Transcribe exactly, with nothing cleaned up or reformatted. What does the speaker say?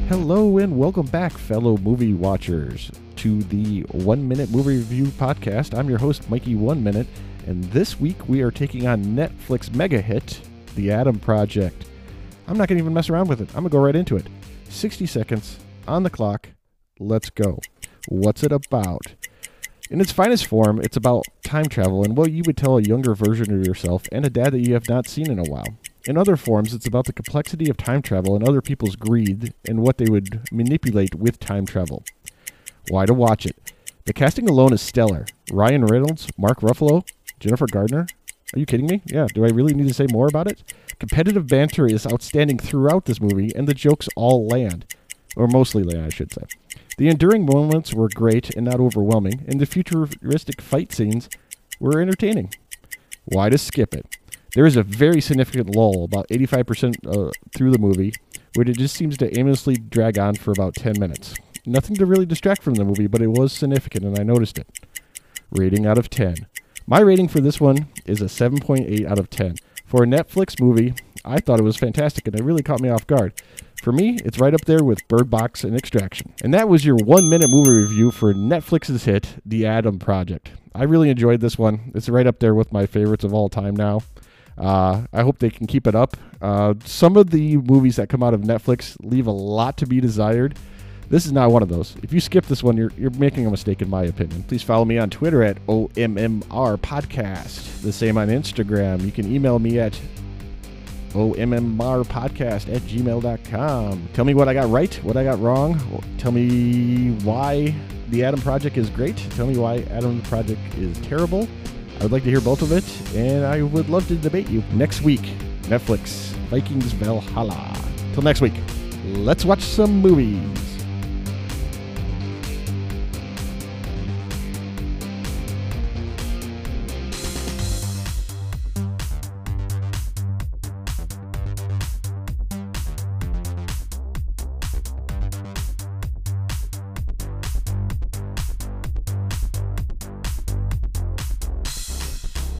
Hello and welcome back, fellow movie watchers, to the One Minute Movie Review Podcast. I'm your host, Mikey One Minute, and this week we are taking on Netflix mega hit, The Adam Project. I'm not going to even mess around with it. I'm going to go right into it. sixty seconds on the clock. Let's go. What's it about? In its finest form, it's about time travel and what you would tell a younger version of yourself and a dad that you have not seen in a while. In other forms, it's about the complexity of time travel and other people's greed and what they would manipulate with time travel. Why to watch it? The casting alone is stellar. Ryan Reynolds, Mark Ruffalo, Jennifer Gardner. Are you kidding me? Yeah, do I really need to say more about it? Competitive banter is outstanding throughout this movie, and the jokes all land. Or mostly land, I should say. The enduring moments were great and not overwhelming, and the futuristic fight scenes were entertaining. Why to skip it? There is a very significant lull, about eighty-five percent uh, through the movie, where it just seems to aimlessly drag on for about ten minutes. Nothing to really distract from the movie, but it was significant, and I noticed it. Rating out of ten. My rating for this one is a seven point eight out of ten. For a Netflix movie, I thought it was fantastic, and it really caught me off guard. For me, it's right up there with Bird Box and Extraction. And that was your one-minute movie review for Netflix's hit, The Adam Project. I really enjoyed this one. It's right up there with my favorites of all time now. Uh, I hope they can keep it up. Uh, some of the movies that come out of Netflix leave a lot to be desired. This is not one of those. If you skip this one, you're you're making a mistake, in my opinion. Please follow me on Twitter at O M M R Podcast. The same on Instagram. You can email me at O M M R Podcast at gmail dot com. Tell me what I got right, what I got wrong. Tell me why The Adam Project is great. Tell me why Adam Project is terrible. I would like to hear both of it, and I would love to debate you. Next week, Netflix, Vikings Valhalla. Till next week, let's watch some movies.